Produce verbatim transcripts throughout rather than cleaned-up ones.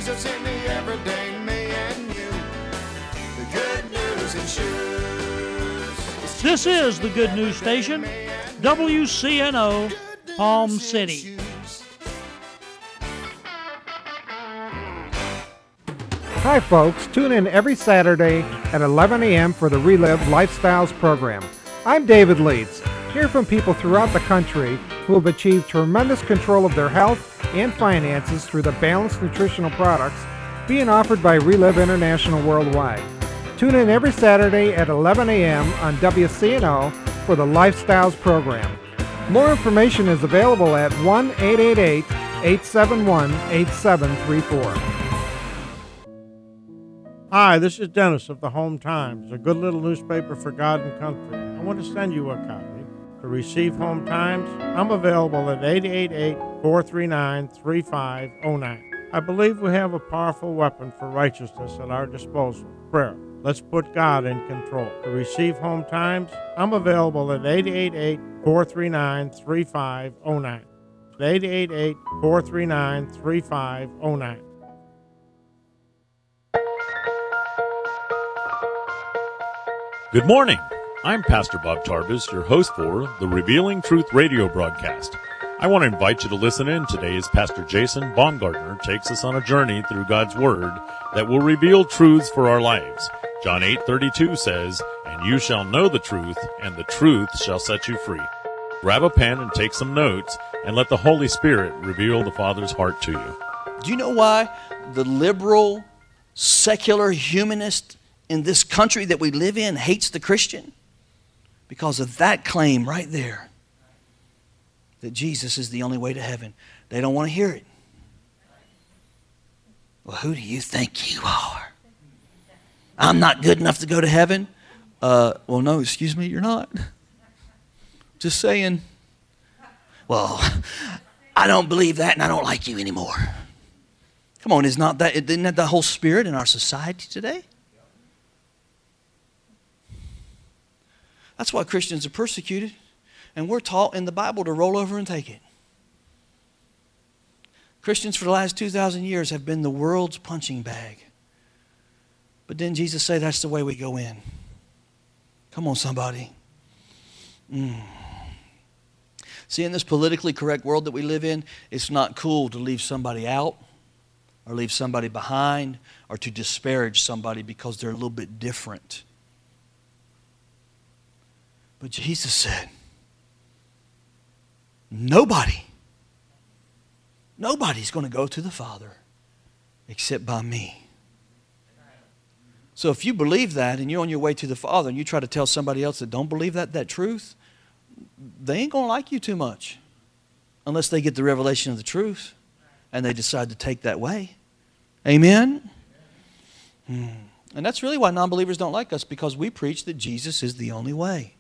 Jesus in the everyday me and you. The good news in shoes. This is the Good News Station, W C N O, Palm City. Hi folks, tune in every Saturday at eleven a.m. for the Relive Lifestyles program. I'm David Leeds. Hear from people throughout the country who have achieved tremendous control of their health and finances through the balanced nutritional products being offered by Relive International Worldwide. Tune in every Saturday at eleven a.m. on W C N O for the Lifestyles program. More information is available at one eight eight eight, eight seven one, eight seven three four. Hi, this is Dennis of the Home Times, a good little newspaper for God and country. I want to send you a copy. To receive Home Times, I'm available at eight eight eight, four three nine, three five zero nine. I believe we have a powerful weapon for righteousness at our disposal, prayer. Let's put God in control. To receive Home Times, I'm available at eight eight eight, four three nine, three five zero nine. eight eight eight, four three nine, three five zero nine. Good morning. I'm Pastor Bob Tarbus, your host for the Revealing Truth radio broadcast. I want to invite you to listen in today as Pastor Jason Baumgartner takes us on a journey through God's Word that will reveal truths for our lives. John eight thirty-two says, "And you shall know the truth, and the truth shall set you free." Grab a pen and take some notes, and let the Holy Spirit reveal the Father's heart to you. Do you know why the liberal, secular humanist in this country that we live in hates the Christian? Because of that claim right there, that Jesus is the only way to heaven. They don't want to hear it. Well, who do you think you are? I'm not good enough to go to heaven? Uh, well, no, excuse me, you're not. Just saying. Well, I don't believe that and I don't like you anymore. Come on, is not that, isn't that the whole spirit in our society today? That's why Christians are persecuted, and we're taught in the Bible to roll over and take it. Christians for the last two thousand years have been the world's punching bag. But didn't Jesus say that's the way we go in? Come on, somebody. Mm. See, in this politically correct world that we live in, it's not cool to leave somebody out or leave somebody behind or to disparage somebody because they're a little bit different. But Jesus said, nobody, nobody's going to go to the Father except by me. So if you believe that and you're on your way to the Father and you try to tell somebody else that don't believe that, that truth, they ain't going to like you too much unless they get the revelation of the truth and they decide to take that way. Amen? Hmm. And that's really why non-believers don't like us, because we preach that Jesus is the only way.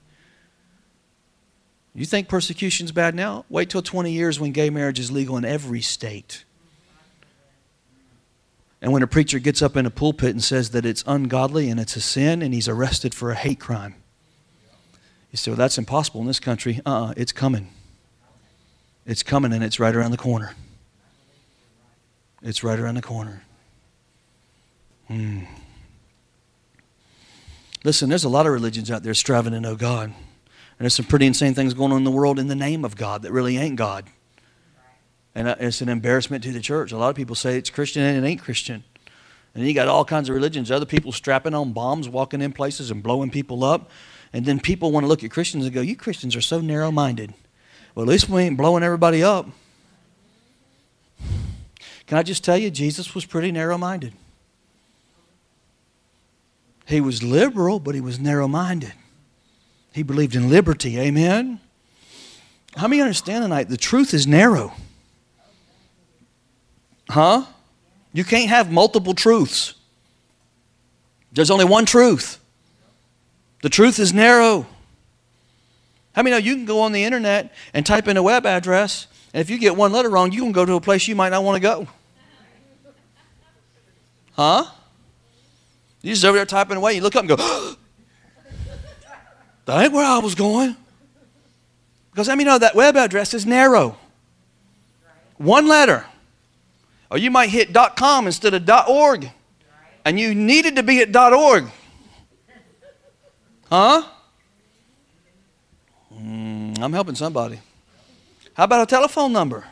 You think persecution's bad now? Wait till twenty years when gay marriage is legal in every state. And when a preacher gets up in a pulpit and says that it's ungodly and it's a sin and he's arrested for a hate crime. You say, well, that's impossible in this country. Uh-uh, it's coming. It's coming and it's right around the corner. It's right around the corner. Hmm. Listen, there's a lot of religions out there striving to know God. And there's some pretty insane things going on in the world in the name of God that really ain't God. And it's an embarrassment to the church. A lot of people say it's Christian and it ain't Christian. And you got all kinds of religions. Other people strapping on bombs, walking in places and blowing people up. And then people want to look at Christians and go, you Christians are so narrow-minded. Well, at least we ain't blowing everybody up. Can I just tell you, Jesus was pretty narrow-minded. He was liberal, but he was narrow-minded. He believed in liberty. Amen? How many understand tonight the truth is narrow? Huh? You can't have multiple truths. There's only one truth. The truth is narrow. How many know you can go on the internet and type in a web address, and if you get one letter wrong, you can go to a place you might not want to go? Huh? You just over there typing away, you look up and go, that ain't where I was going. Because I mean, you know, that web address is narrow. One letter. Or you might hit .com instead of .org. And you needed to be at .org. Huh? Mm, I'm helping somebody. How about a telephone number?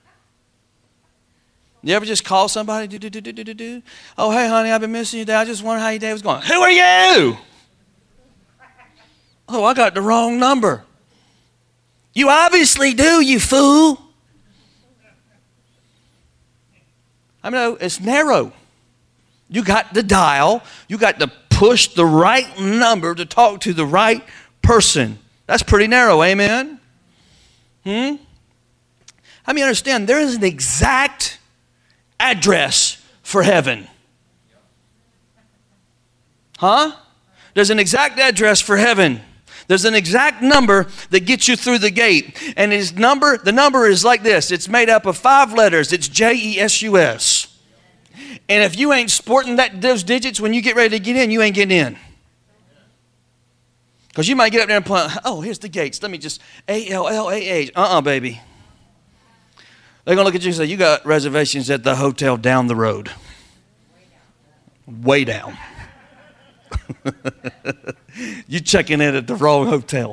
You ever just call somebody? Do, do, do, do, do, do. Oh, hey, honey, I've been missing you today. I just wonder how your day was going. Who are you? Oh, I got the wrong number. You obviously do, you fool. I mean, it's narrow. You got to dial. You got to push the right number to talk to the right person. That's pretty narrow, amen? Hmm? How many understand there is an exact address for heaven? Huh? There's an exact address for heaven. There's an exact number that gets you through the gate. And his number, the number is like this. It's made up of five letters. It's J E S U S. And if you ain't sporting that, those digits when you get ready to get in, you ain't getting in. Because you might get up there and point, oh, here's the gates. Let me just, A L L A H. Uh-uh, baby. They're going to look at you and say, you got reservations at the hotel down the road. Way down. You checking in at the wrong hotel.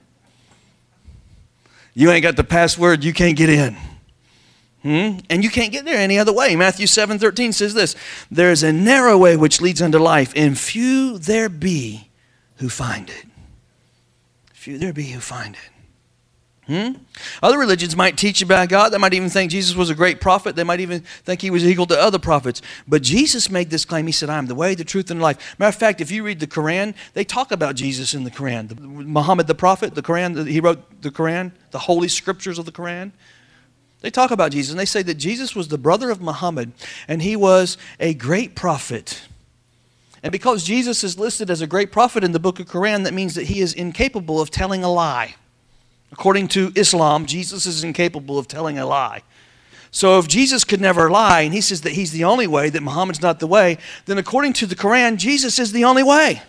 You ain't got the password, you can't get in. Hmm? And you can't get there any other way. Matthew seven thirteen says this, there is a narrow way which leads unto life, and few there be who find it. Few there be who find it. Hmm? Other religions might teach about God. They might even think Jesus was a great prophet. They might even think he was equal to other prophets. But Jesus made this claim. He said, I am the way, the truth, and the life. Matter of fact, if you read the Quran, they talk about Jesus in the Quran. The, Muhammad the prophet, the Quran, he wrote the Quran, the holy scriptures of the Quran. They talk about Jesus, and they say that Jesus was the brother of Muhammad, and he was a great prophet. And because Jesus is listed as a great prophet in the book of Quran, that means that he is incapable of telling a lie. According to Islam, Jesus is incapable of telling a lie. So if Jesus could never lie, and he says that he's the only way, that Muhammad's not the way, then according to the Quran, Jesus is the only way.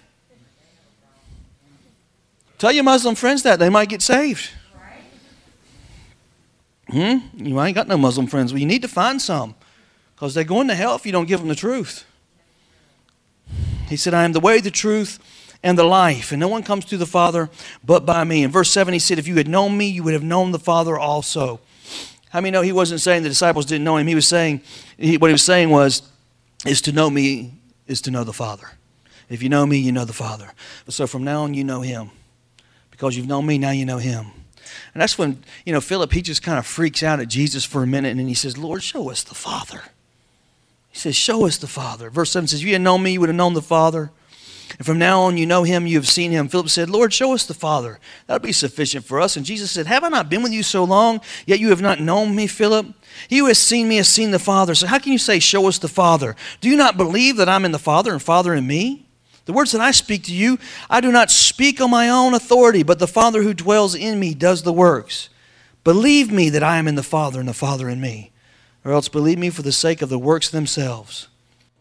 Tell your Muslim friends that. They might get saved. Hmm? You ain't got no Muslim friends. Well, you need to find some, because they're going to hell if you don't give them the truth. He said, I am the way, the truth, and the life, and no one comes to the Father but by me. In verse seven, he said, if you had known me, you would have known the Father also. How many know he wasn't saying the disciples didn't know him? He was saying, he, what he was saying was, is to know me is to know the Father. If you know me, you know the Father. So from now on, you know him. Because you've known me, now you know him. And that's when, you know, Philip, he just kind of freaks out at Jesus for a minute, and then he says, Lord, show us the Father. He says, show us the Father. Verse seven says, if you had known me, you would have known the Father. And from now on, you know him, you have seen him. Philip said, Lord, show us the Father. That'll be sufficient for us. And Jesus said, have I not been with you so long, yet you have not known me, Philip? He who has seen me has seen the Father. So how can you say, show us the Father? Do you not believe that I'm in the Father and Father in me? The words that I speak to you, I do not speak on my own authority, but the Father who dwells in me does the works. Believe me that I am in the Father and the Father in me, or else believe me for the sake of the works themselves.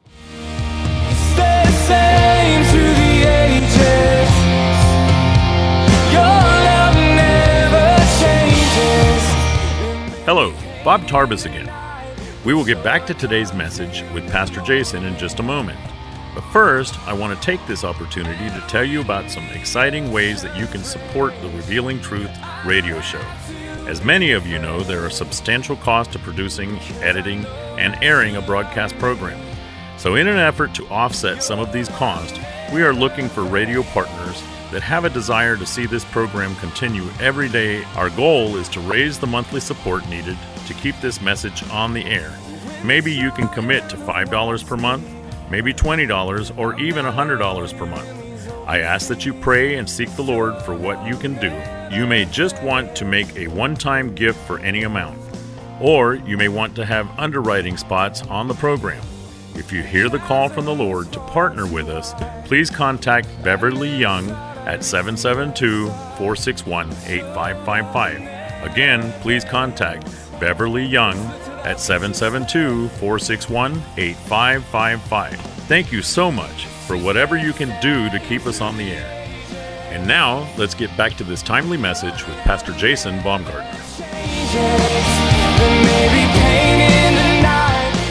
Stay same through the ages. Your love never changes. Hello, Bob Tarbus again. We will get back to today's message with Pastor Jason in just a moment. But first, I want to take this opportunity to tell you about some exciting ways that you can support the Revealing Truth radio show. As many of you know, there are substantial costs to producing, editing, and airing a broadcast program. So in an effort to offset some of these costs, we are looking for radio partners that have a desire to see this program continue every day. Our goal is to raise the monthly support needed to keep this message on the air. Maybe you can commit to five dollars per month, maybe twenty dollars, or even one hundred dollars per month. I ask that you pray and seek the Lord for what you can do. You may just want to make a one-time gift for any amount, or you may want to have underwriting spots on the program. If you hear the call from the Lord to partner with us, please contact Beverly Young at seven seven two, four six one, eight five five five. Again, please contact Beverly Young at seven seven two, four six one, eight five five five. Thank you so much for whatever you can do to keep us on the air. And now, let's get back to this timely message with Pastor Jason Baumgartner.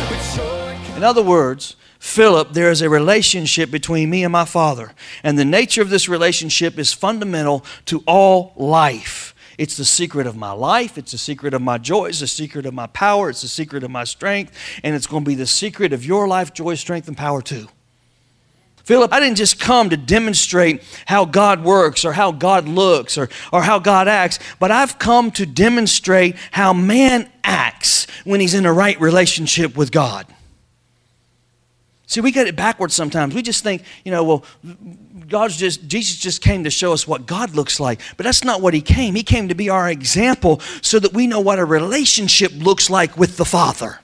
In other words, Philip, there is a relationship between me and my Father. And the nature of this relationship is fundamental to all life. It's the secret of my life. It's the secret of my joy. It's the secret of my power. It's the secret of my strength. And it's going to be the secret of your life, joy, strength, and power too. Philip, I didn't just come to demonstrate how God works or how God looks or, or how God acts, but I've come to demonstrate how man acts when he's in a right relationship with God. See, we get it backwards sometimes. We just think, you know, well, God's just, Jesus just came to show us what God looks like. But that's not what he came. He came to be our example so that we know what a relationship looks like with the Father.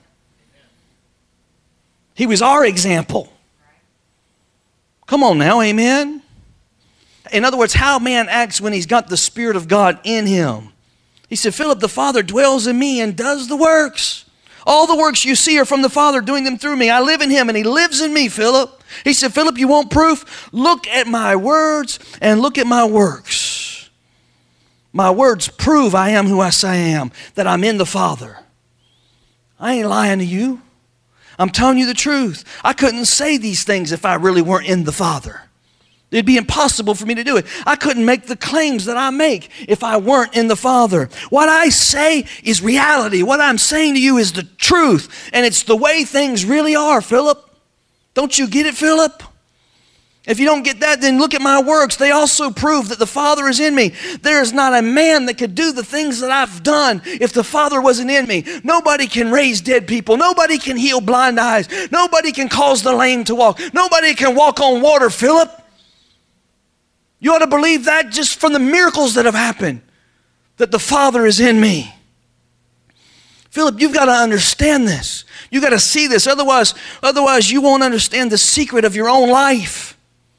He was our example. Come on now, amen? In other words, how man acts when he's got the Spirit of God in him. He said, Philip, the Father dwells in me and does the works. All the works you see are from the Father doing them through me. I live in him and he lives in me, Philip. He said, Philip, you want proof? Look at my words and look at my works. My words prove I am who I say I am, that I'm in the Father. I ain't lying to you. I'm telling you the truth. I couldn't say these things if I really weren't in the Father. It'd be impossible for me to do it. I couldn't make the claims that I make if I weren't in the Father. What I say is reality. What I'm saying to you is the truth. And it's the way things really are, Philip. Don't you get it, Philip? If you don't get that, then look at my works. They also prove that the Father is in me. There is not a man that could do the things that I've done if the Father wasn't in me. Nobody can raise dead people. Nobody can heal blind eyes. Nobody can cause the lame to walk. Nobody can walk on water, Philip. You ought to believe that just from the miracles that have happened, that the Father is in me. Philip, you've got to understand this. You've got to see this. Otherwise, otherwise you won't understand the secret of your own life.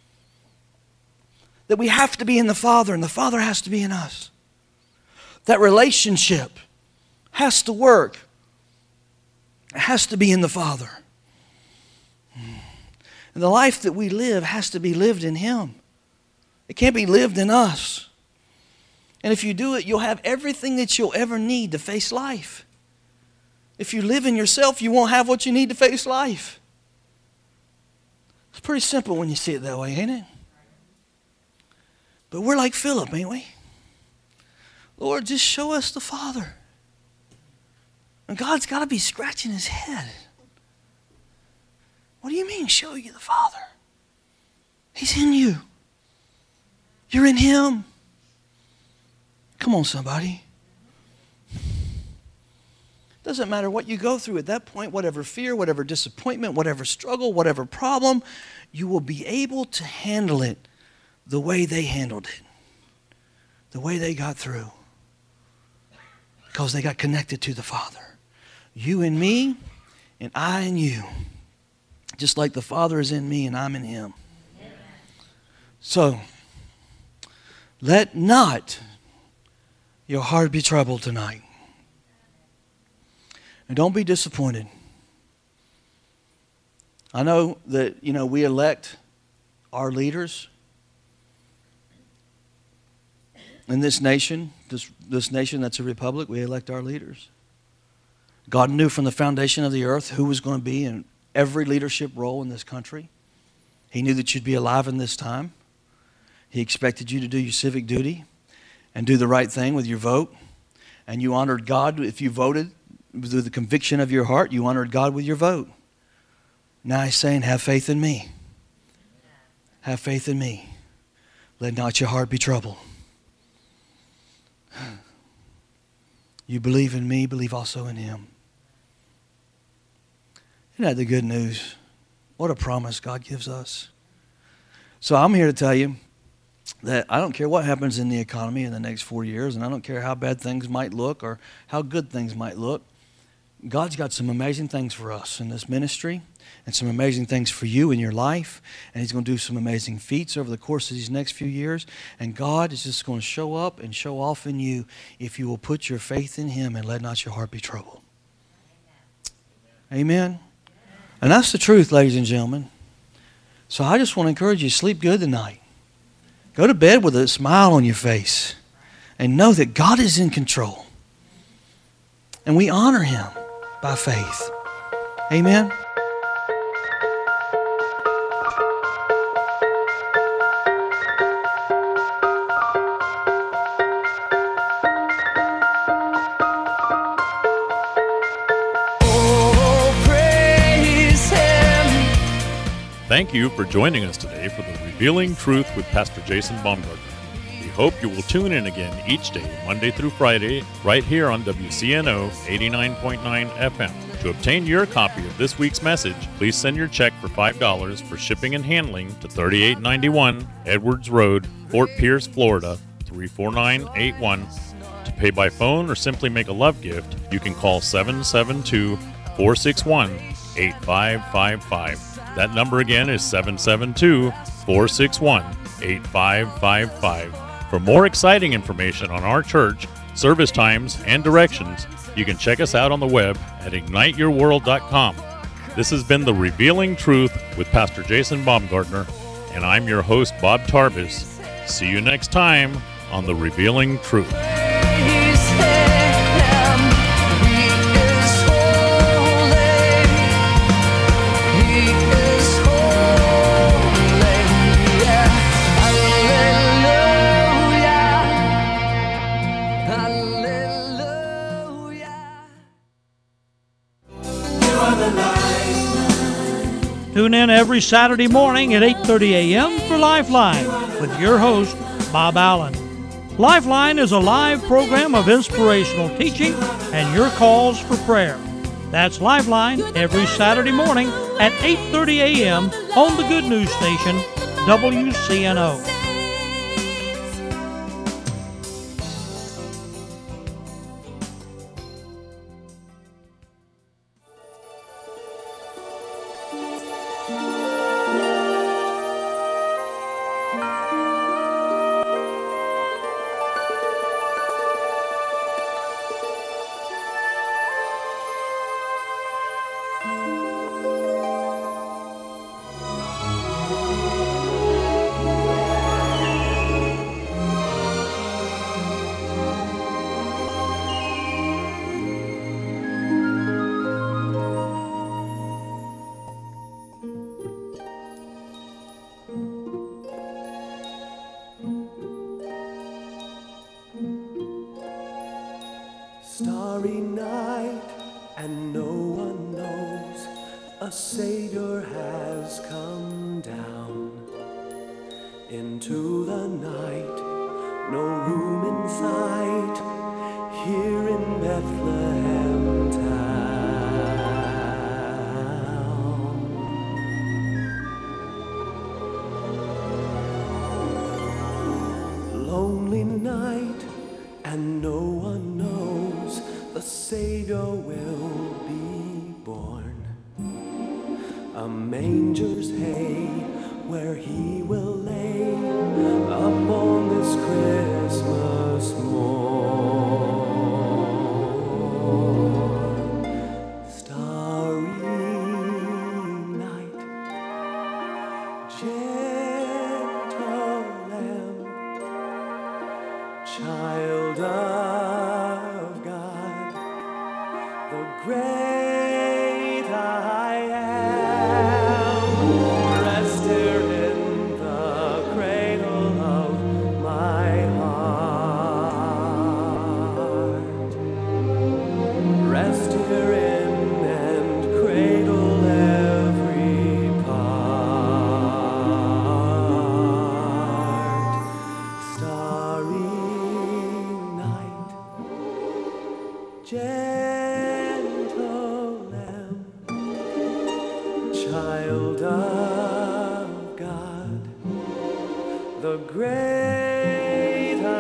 That we have to be in the Father and the Father has to be in us. That relationship has to work. It has to be in the Father. And the life that we live has to be lived in him. It can't be lived in us. And if you do it, you'll have everything that you'll ever need to face life. If you live in yourself, you won't have what you need to face life. It's pretty simple when you see it that way, ain't it? But we're like Philip, ain't we? Lord, just show us the Father. And God's got to be scratching his head. What do you mean, show you the Father? He's in you. You're in him. Come on, somebody. Doesn't matter what you go through at that point, whatever fear, whatever disappointment, whatever struggle, whatever problem, you will be able to handle it the way they handled it, the way they got through, because they got connected to the Father. You and me, and I and you, just like the Father is in me and I'm in him. So, let not your heart be troubled tonight. And don't be disappointed. I know that, you know, we elect our leaders in this nation, this, this nation that's a republic. We elect our leaders. God knew from the foundation of the earth who was going to be in every leadership role in this country. He knew that you'd be alive in this time. He expected you to do your civic duty and do the right thing with your vote. And you honored God if you voted through the conviction of your heart. You honored God with your vote. Now he's saying, have faith in me. Have faith in me. Let not your heart be troubled. You believe in me, believe also in him. Isn't that the good news? What a promise God gives us. So I'm here to tell you that I don't care what happens in the economy in the next four years, and I don't care how bad things might look or how good things might look. God's got some amazing things for us in this ministry and some amazing things for you in your life, and he's going to do some amazing feats over the course of these next few years, and God is just going to show up and show off in you if you will put your faith in him and let not your heart be troubled. Amen? Amen? And that's the truth, ladies and gentlemen. So I just want to encourage you, sleep good tonight. Go to bed with a smile on your face and know that God is in control. And we honor him by faith. Amen. Thank you for joining us today for the Revealing Truth with Pastor Jason Baumgartner. We hope you will tune in again each day, Monday through Friday, right here on W C N O eighty-nine point nine F M. To obtain your copy of this week's message, please send your check for five dollars for shipping and handling to thirty-eight ninety-one Edwards Road, Fort Pierce, Florida, three four nine eight one. To pay by phone or simply make a love gift, you can call seven seven two, four six one, eight five five five. That number again is seven seven two, four six one, eight five five five. For more exciting information on our church, service times, and directions, you can check us out on the web at ignite your world dot com. This has been The Revealing Truth with Pastor Jason Baumgartner, and I'm your host, Bob Tarbis. See you next time on The Revealing Truth. Tune in every Saturday morning at eight thirty a.m. for Lifeline with your host, Bob Allen. Lifeline is a live program of inspirational teaching and your calls for prayer. That's Lifeline every Saturday morning at eight thirty a.m. on the Good News Station, W C N O. Starry night, and no one knows a Savior has come down into the night. No room in sight here in Bethlehem town. Lonely night, and no one knows the Savior will be born. A manger's hay where he will lay upon this Christmas morn. Starry night, gentle lamb, child of God, the great I am, rest here in the cradle of my heart. Rest herein and cradle every part. Starry night, gentle lamb, child of God, the great I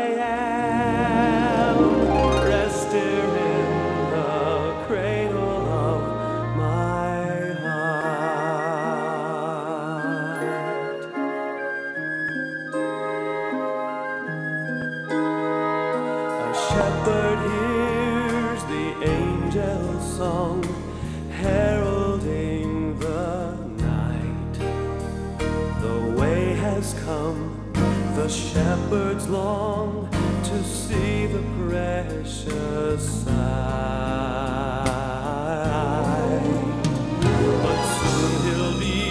am, rest here in the cradle of my heart. A shepherd hears the angel's song, heralding the night. The way has come, the shepherds long to see the precious sight. But soon he'll be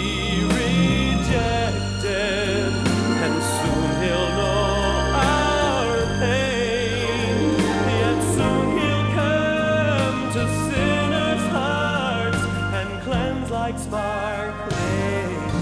rejected, and soon he'll know our pain. Yet soon he'll come to sinners' hearts and cleanse like sparkling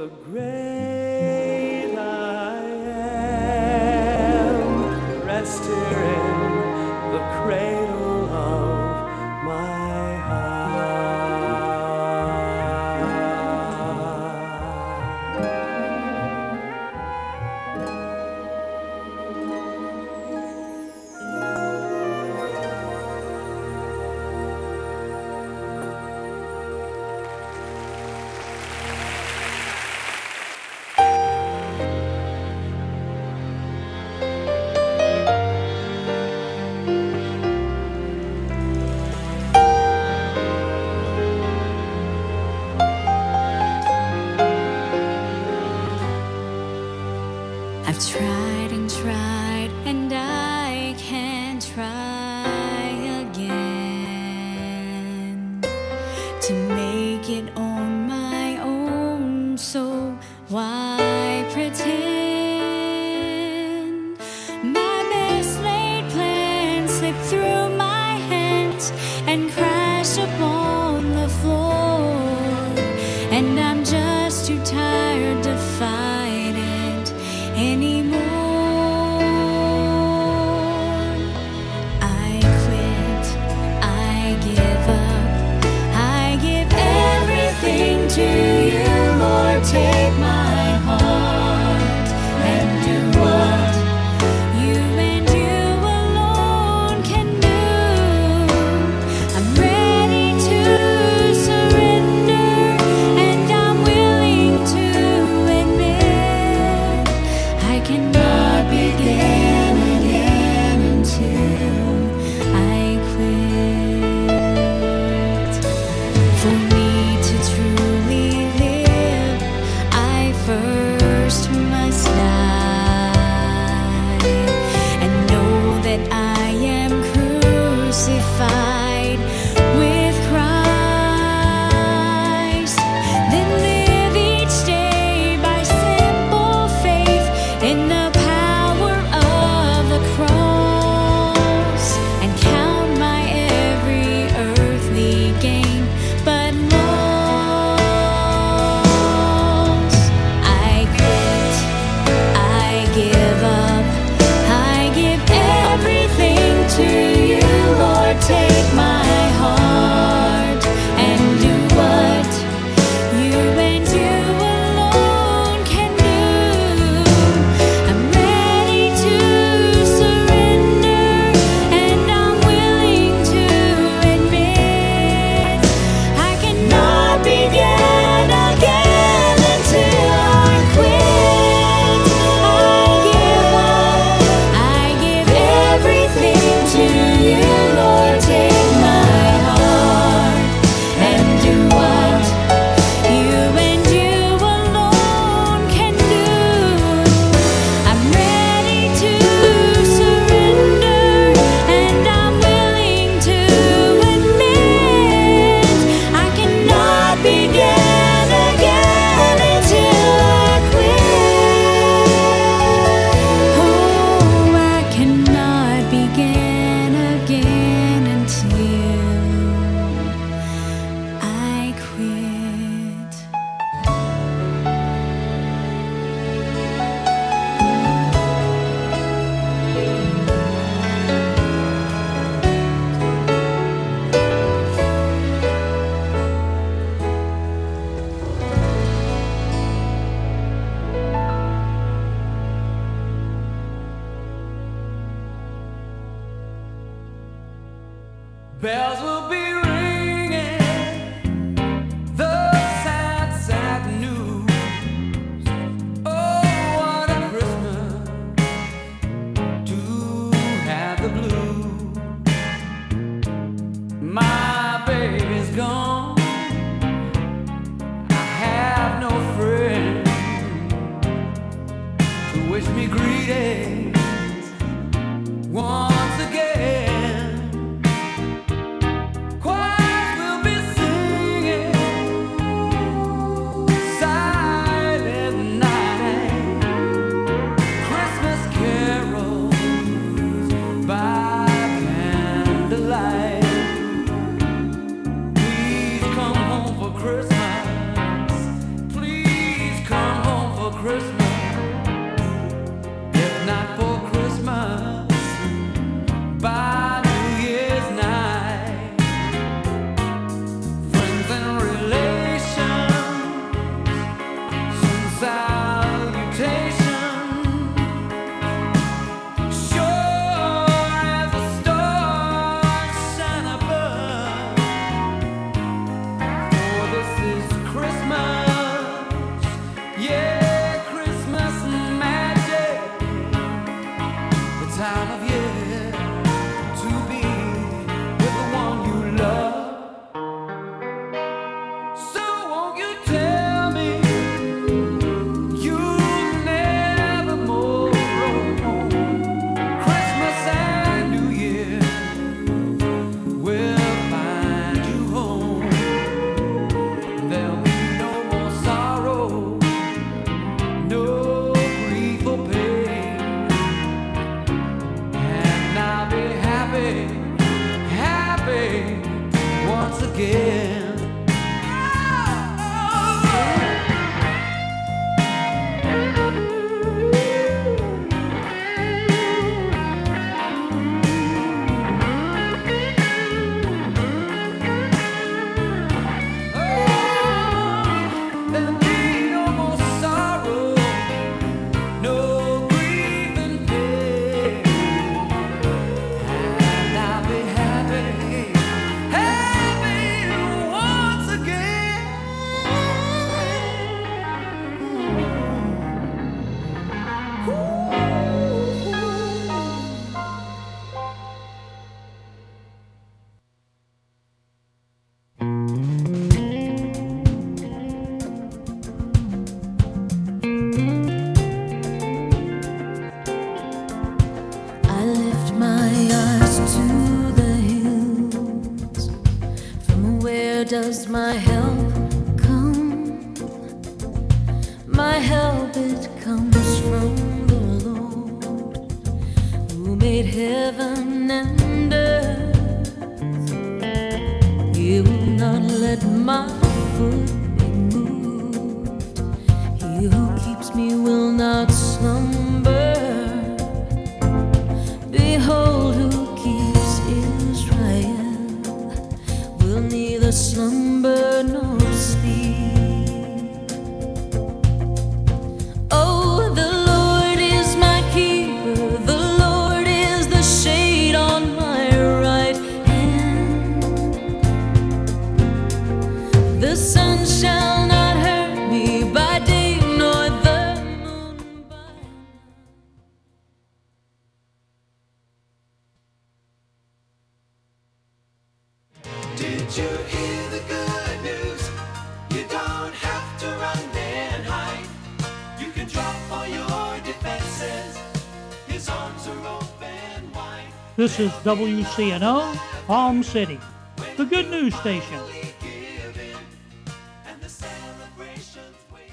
the great I am. Rest here in the cradle of my heart. I've tried and tried, and I can't try again to make it on my own, so why pretend? My best laid plan slipped through my hands and crashed upon the floor, and I'm just too tired to fight it anymore. I quit, I give up, I give everything to you, Lord, take my heart. does my help come? My help, it comes from the Lord, who made heaven and earth. He will not let my foot be moved. He who keeps me will not slumber. Behold, who keeps Israel will neither slumber nor sleep. Oh, the Lord is my keeper, the Lord is the shade on my right hand. The sun shall not hurt me by day, nor the moon by night. Did you hear the good news? You don't have to run and hide. You can drop all your defenses. His arms are open wide. This is W C N O, Palm City, the Good News Station.